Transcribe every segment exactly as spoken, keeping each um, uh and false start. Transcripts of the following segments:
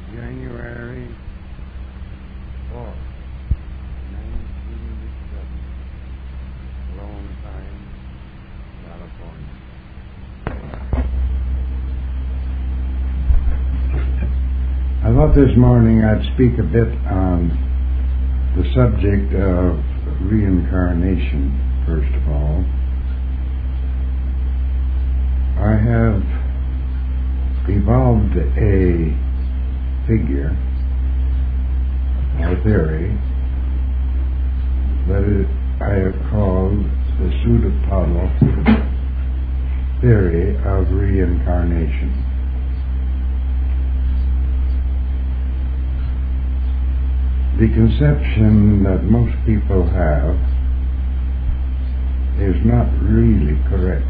January fourth, nineteen seventy. Lone Pine, California. I thought this morning I'd speak a bit on the subject of reincarnation, first of all. I have evolved a figure or theory that is, I have called the pseudopodal theory of reincarnation. The conception that most people have is not really correct.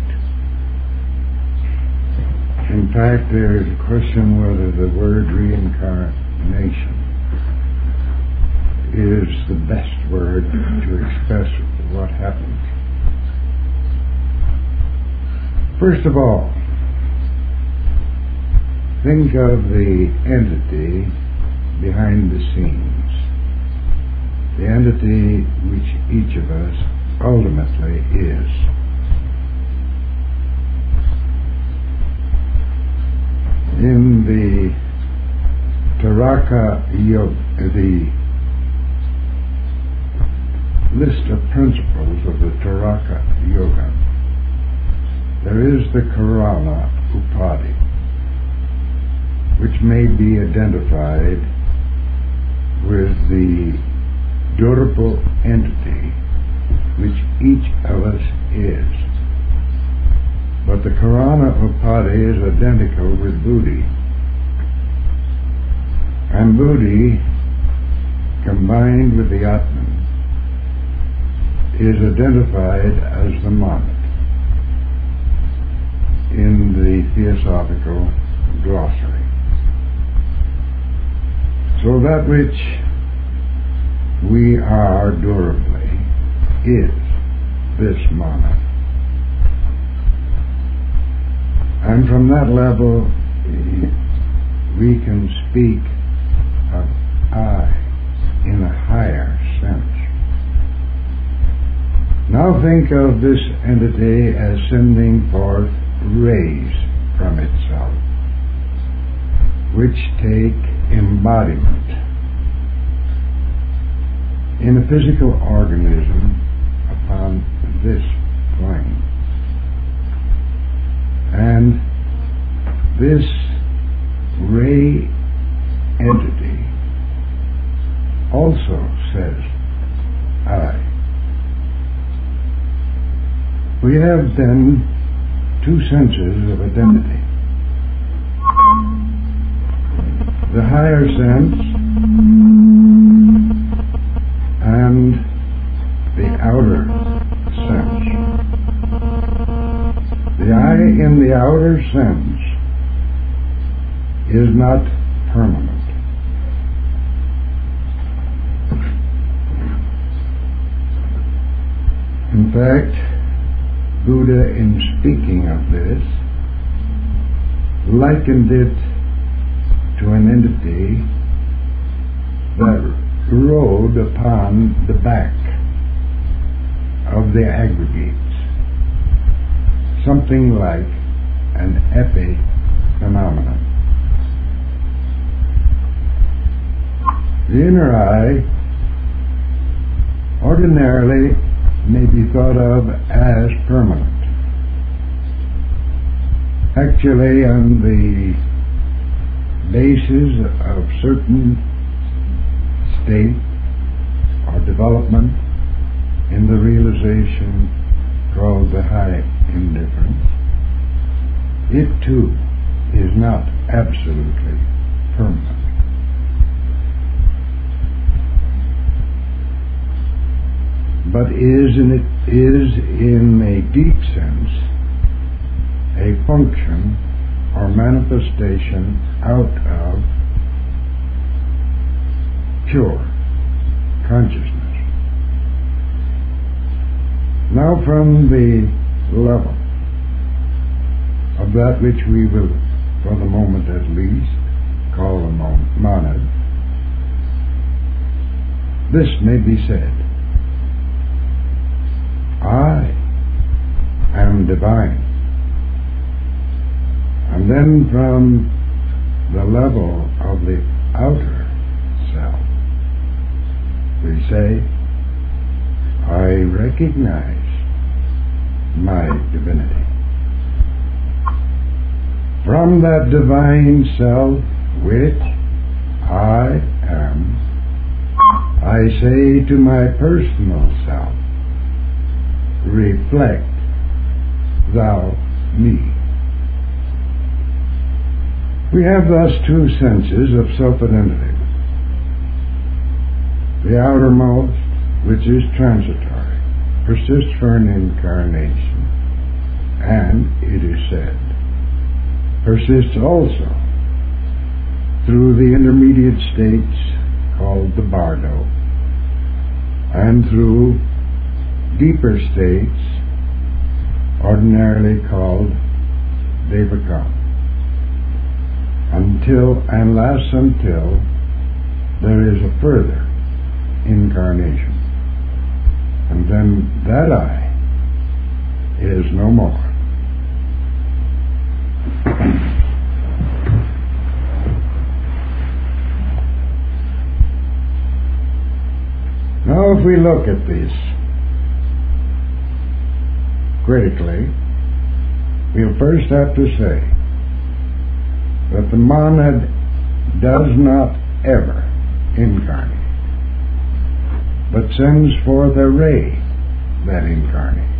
In fact, there is a question whether the word reincarnation is the best word to express what happens. First of all, think of the entity behind the scenes, the entity which each of us ultimately is. In the Taraka Yoga, the list of principles of the Taraka Yoga, there is the Karana Upadi, which may be identified with the durable entity which each of us is. But the Karana Upadi is identical with Buddhi. And Buddhi, combined with the Atman, is identified as the monad in the Theosophical Glossary. So that which we are durably is this monad. And from that level, we can speak of I in a higher sense. Now think of this entity as sending forth rays from itself, which take embodiment in a physical organism upon this plane. And this ray entity also says, I. We have then two senses of identity. The higher sense and the outer sense. The I in the outer sense is not permanent. In fact, Buddha, in speaking of this, likened it to an entity that rode upon the back of the aggregates, something like an epiphenomenon. The inner eye ordinarily may be thought of as permanent. Actually, on the basis of certain state or development in the realization called the high indifference, it too is not absolutely permanent. But is in, it, is in a deep sense a function or manifestation out of pure consciousness. Now from the level of that which we will, for the moment at least, call the this may be said: I am divine. And then from the level of the outer self, we say, I recognize my divinity. From that divine self which I am, I say to my personal self, reflect thou me. We have thus two senses of self-identity. The outermost, which is transitory, persists for an incarnation, and, it is said, persists also through the intermediate states called the bardo, and through deeper states ordinarily called devaka, until and lasts until there is a further incarnation, and then that I is no more. Now, if we look at this critically, we'll first have to say that the monad does not ever incarnate, but sends forth a ray that incarnates.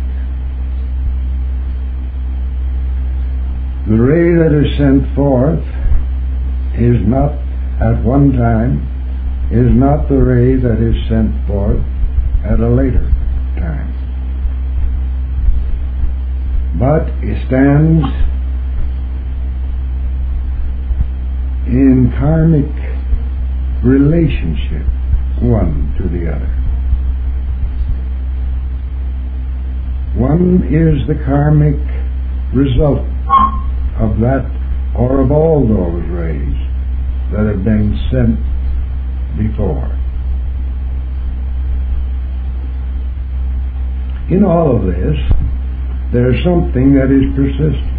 The ray that is sent forth is not, at one time, is not the ray that is sent forth at a later time, but it stands in karmic relationship one to the other. One is the karmic result of that, or of all those rays that have been sent before. In all of this, there's something that is persistent.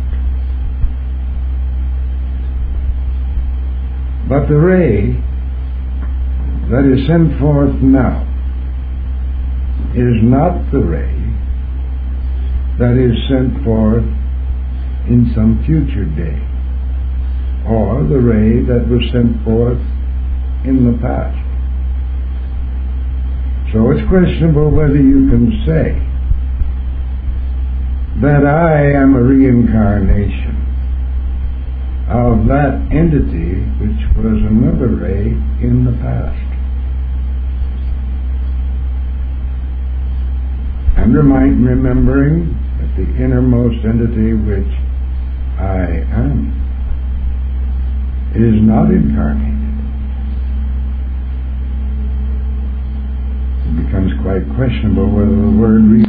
But the ray that is sent forth now is not the ray that is sent forth in some future day, or the ray that was sent forth in the past. So it's questionable whether you can say that I am a reincarnation of that entity which was another ray in the past. And remind, remembering that the innermost entity which I am is not incarnated. It becomes quite questionable whether the word re-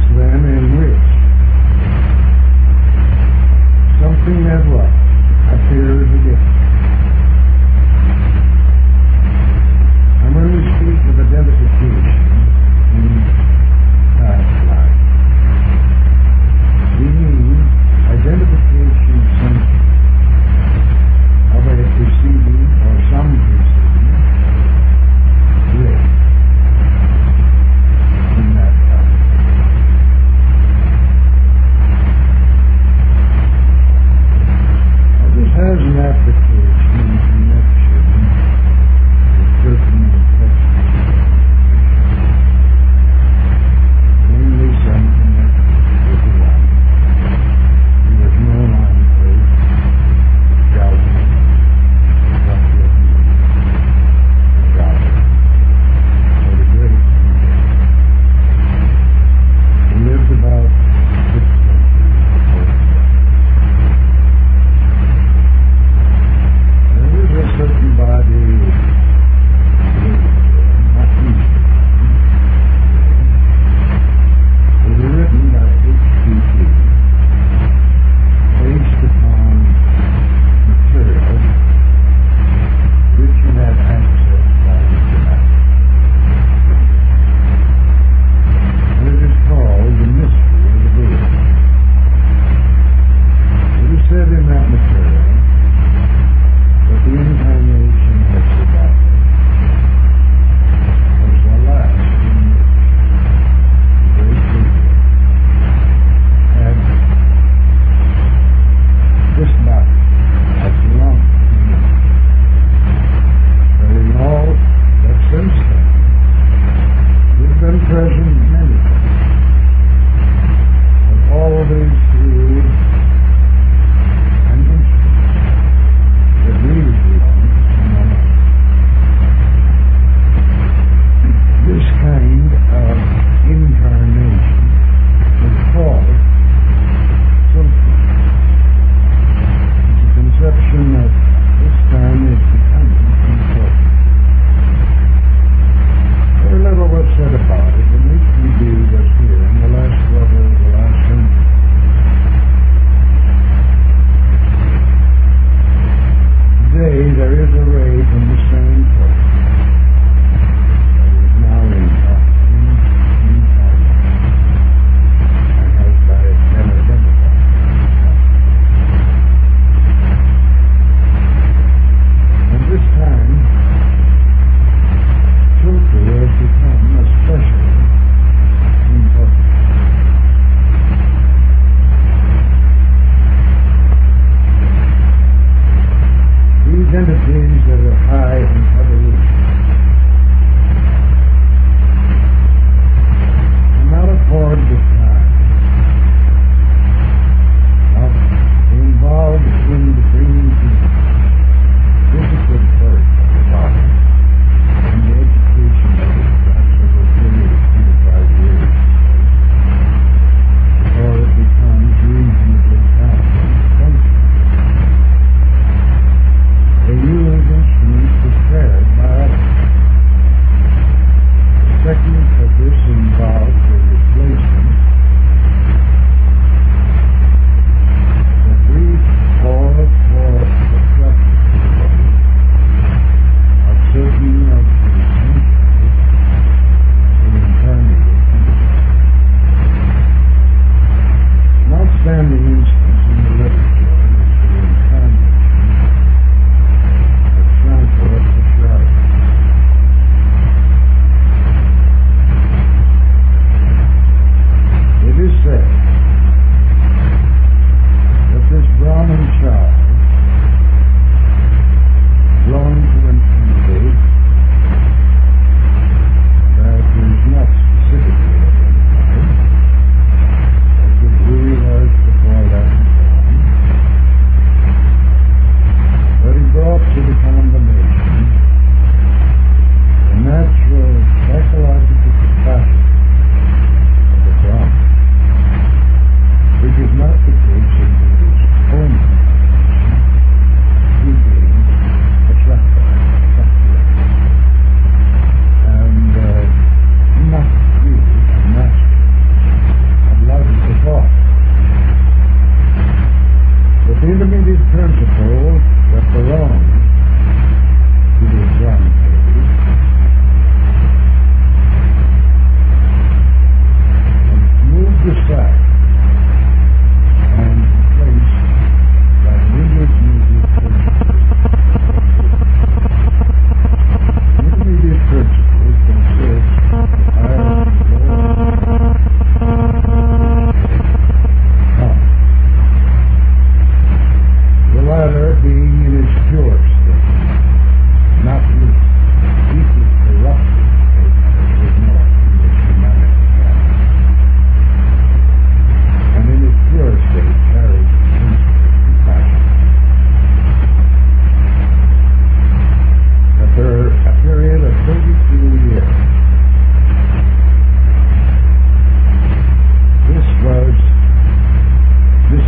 then in which something that was appears again. And when we speak of identification in past life, we mean identification simply of a preceding or some preceding race in that time.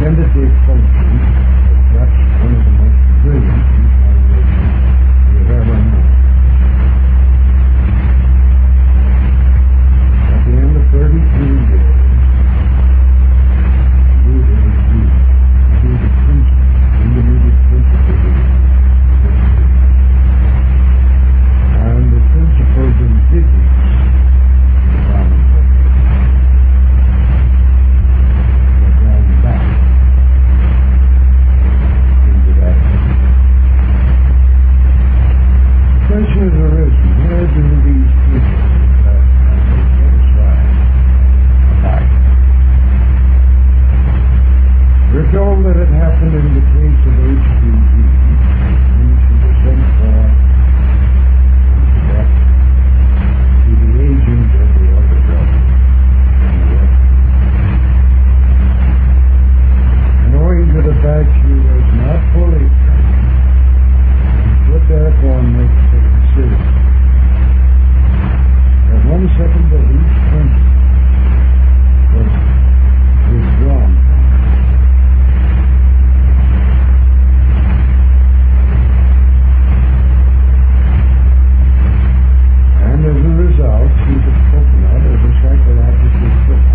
end-of-day function of perhaps one of the most brilliant incarnations we've ever known. At the end of thirty-two years, Buddha was due to be the principal, intermediate principle of history. And the principles indigenous to the Brahman culture were drawn back into that history. The question has arisen, where do these principles that have been set aside abide? We're told that it happened in the case of H P E when she was sent for to death to the agent of the elder brother in the West. And owing to the fact she was not fully trained, and could therefore make the decision that one second of each principle was withdrawn from her. And as a result, she was spoken of as a psychological cripple.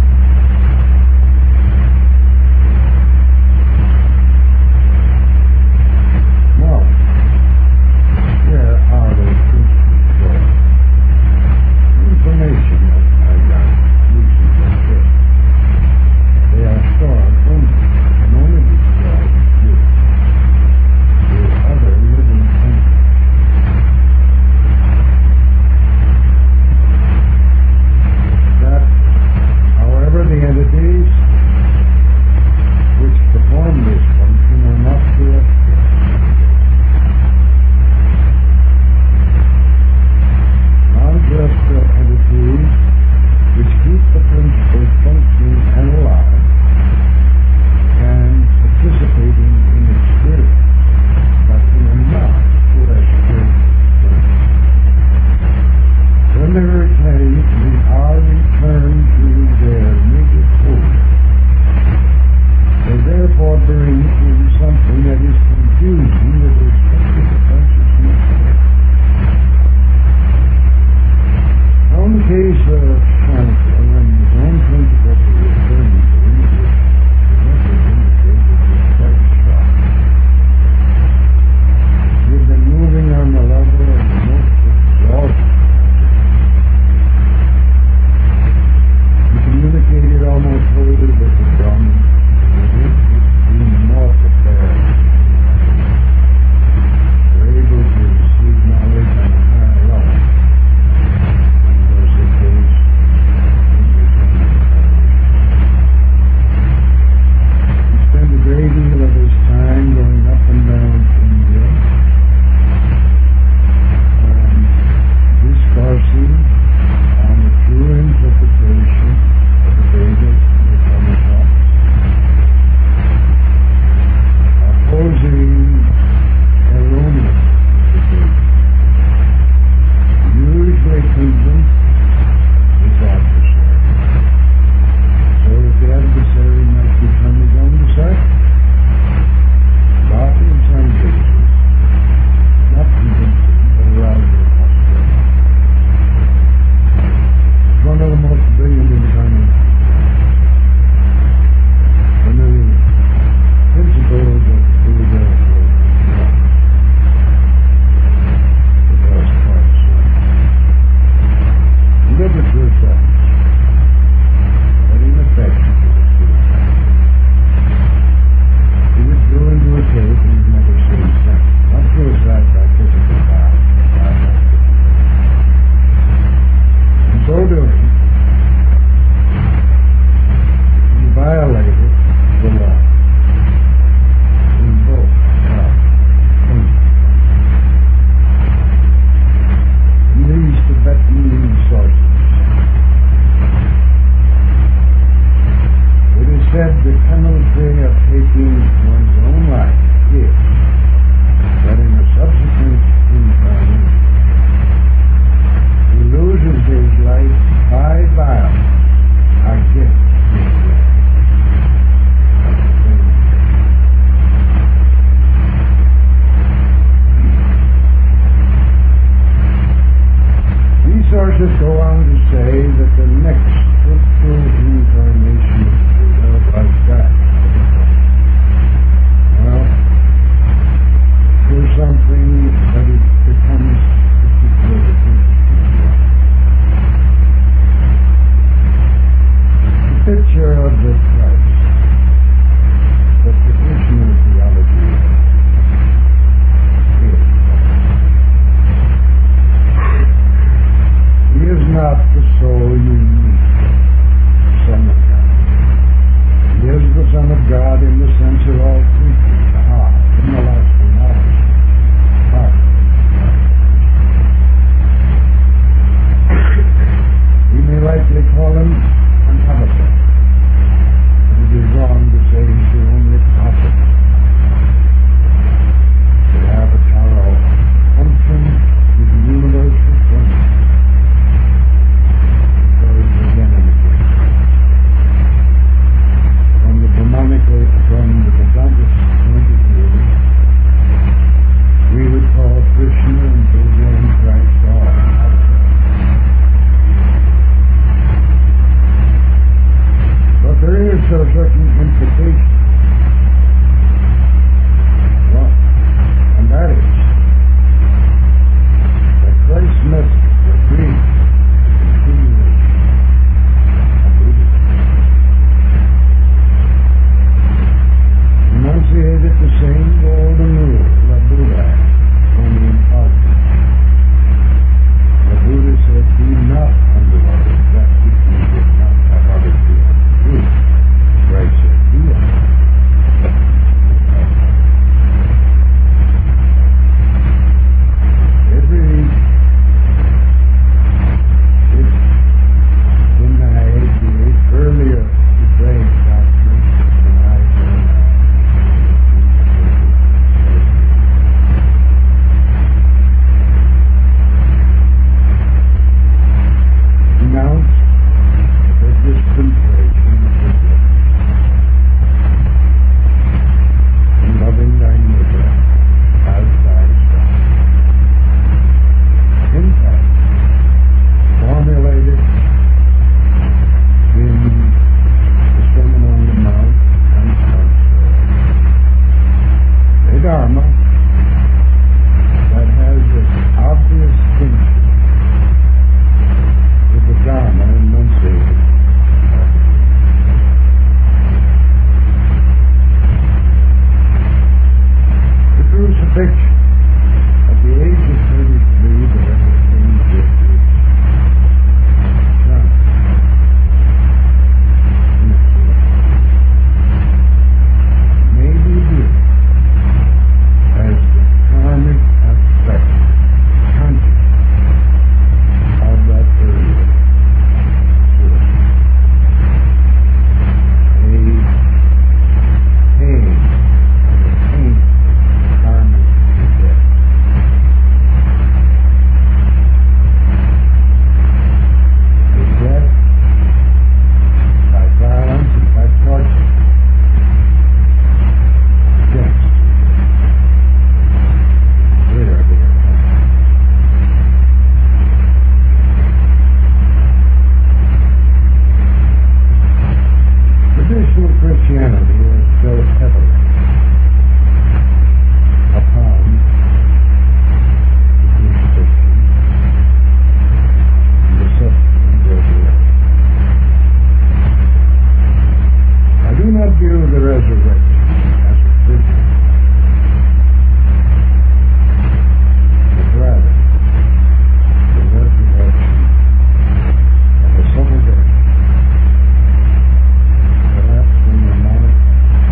Now, where are those principles stored? Information that I got recently just this. They are stored only, can only be stored with, with other living entities. That, however, the entities which perform this function are not to us. Non-terrestrial entities which keep the principles functioning and alive and participating in experience, but in a non-terrestrial sense. When they retain, we are returned to their native home. They therefore bring in something that is confusing with respect to the consciousness of it. Now, in the case of Shankar, when his own principle for returning to him is presented indicated was quite strong. He had been moving on the level of the most exalted. He communicated almost wholly with the Brahman, and with it being more prepared. Were able to receive knowledge on a higher level than was the case in his own incarnation. He spent a great deal of his time going up and down India and discoursing on the true interpretation of the Vedas and the Upanishads, opposing erroneous interpretations, usually convinced his adversary, so that the adversary might become his own disciple. But in some cases, not convincing, but rather hostile. It's one of the most brilliant incarnations. When the principles of Buddha were wrong, it was quite so. Literature tells that in effect he was suicide. He withdrew into a cave and was never seen since. Not suicide by physical violence, but by physical. In so doing, he violated the law in both health and in these Tibetan sources. It is said the penalty of taking one's own life is that in a subsequent incarnation he loses his life by violence against his will. That's the same picture of the Christ, the traditional theology is. He is not the sole unique Son of God. He is the Son of God in the sense of all creatures, the heart, in the lasting knowledge, heart. We may rightly call him an avatar, but it is wrong to say he's the only prophet. The avatar of function is universal function. So it's again and again. From the Brahmanical, from the Vedantist point of view, we would call Krishna and Buddha and Christ all avatars. But there is a certain implication. Well, and that is that Christ's message will be a continuation of Buddhism. Enunciated the same golden rule that Buddha had, only in politics. The Buddha said, "Be not unto others that which you would not have others do unto you." Christ said, "Be unto others." Every is denied the earlier Hebraic doctrine, denied the denounced that dispensation is good. And loving thy neighbor as thyself. In fact, formulated in the Sermon on the Mount and elsewhere, a dharma that has this obvious kinship with the dharma enunciated. The crucifixion at the age of thirty-three, there became fifty. None. May be viewed as the karmic aspect, conscious of that earlier source. A pain, a pain, karmic death. A death by violence and by torture. Yes. There they are coming. Traditional Christianity was built heavily upon the crucifixion and the subsequent resurrection. I do not view the resurrection as a physical, but rather the resurrection of a subtle death, perhaps in the manner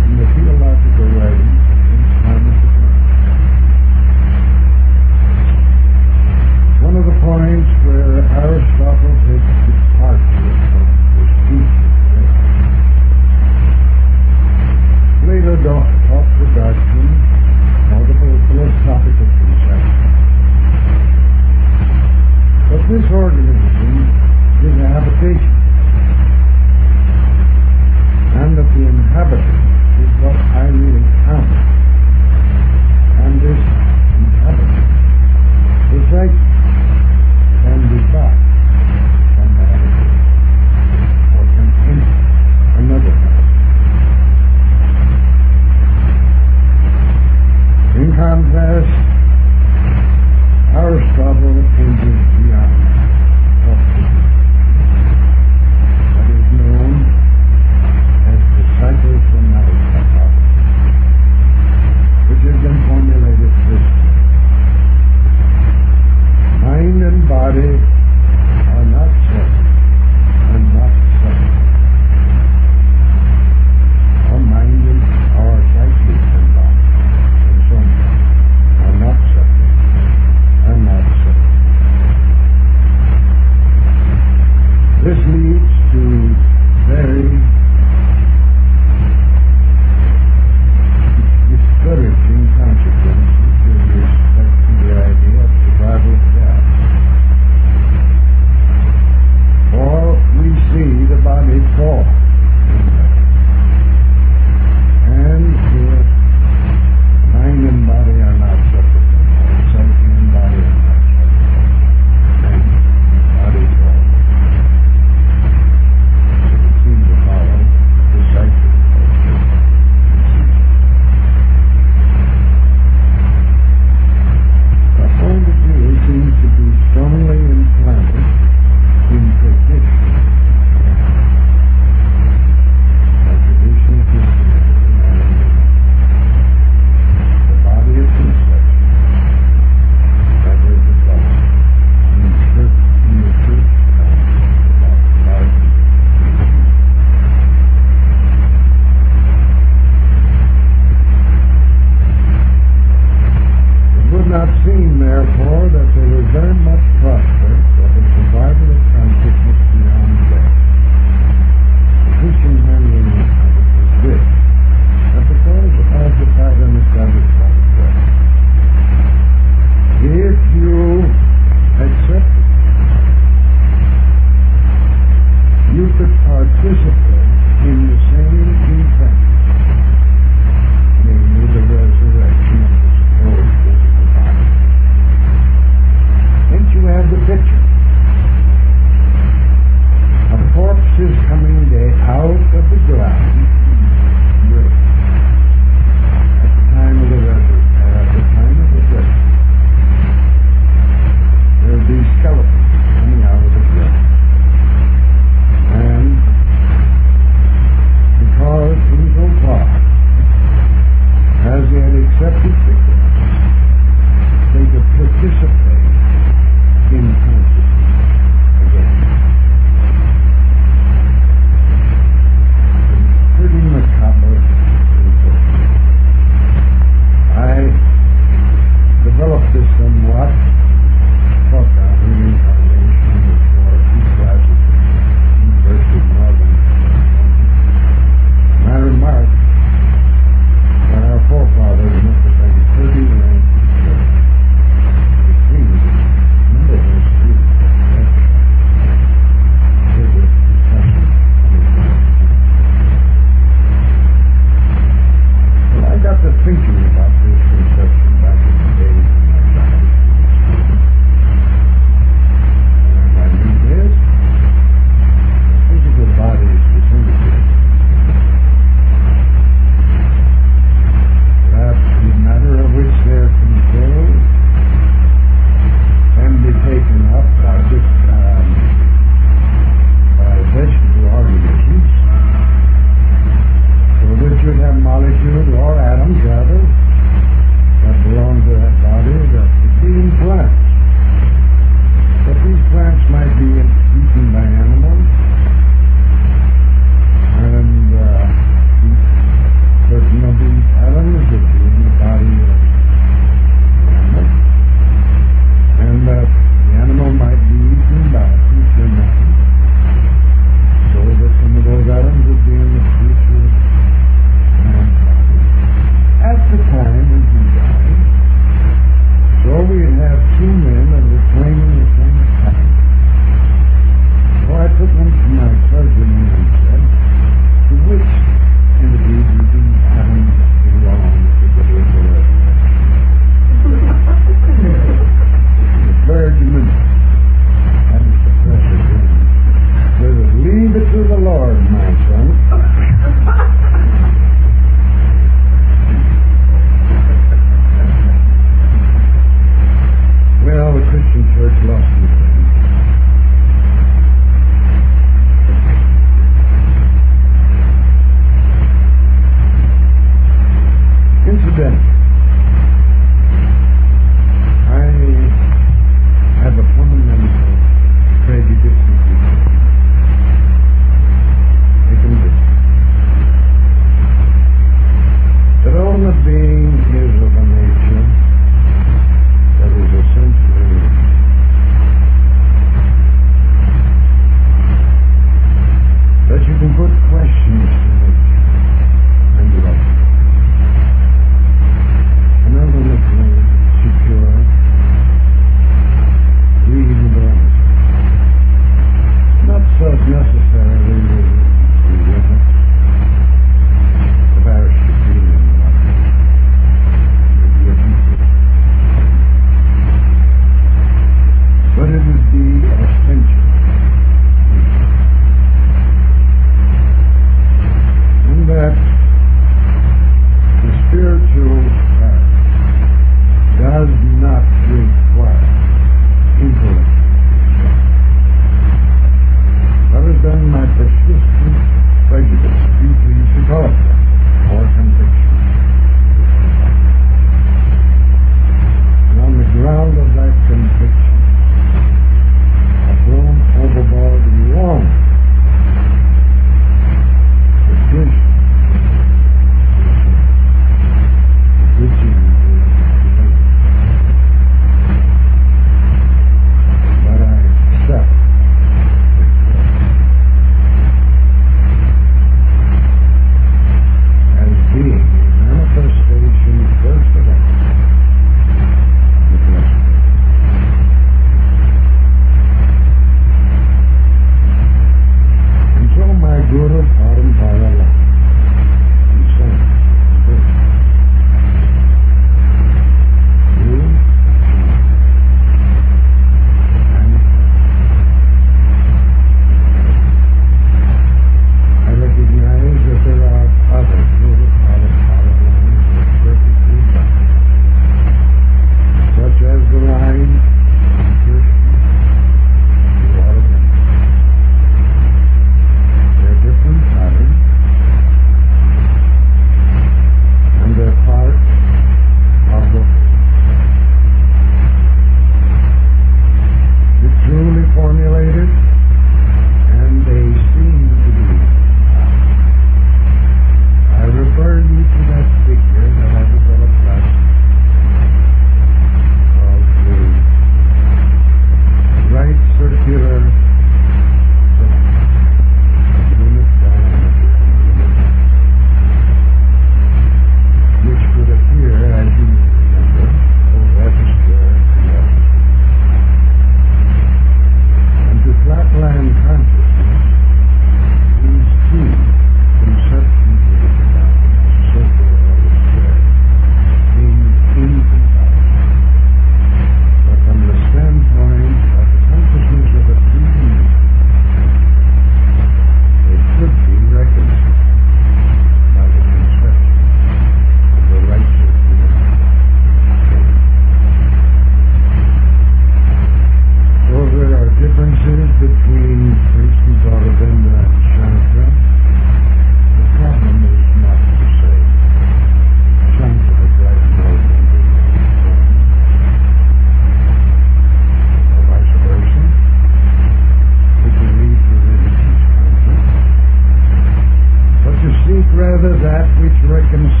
that which reconciles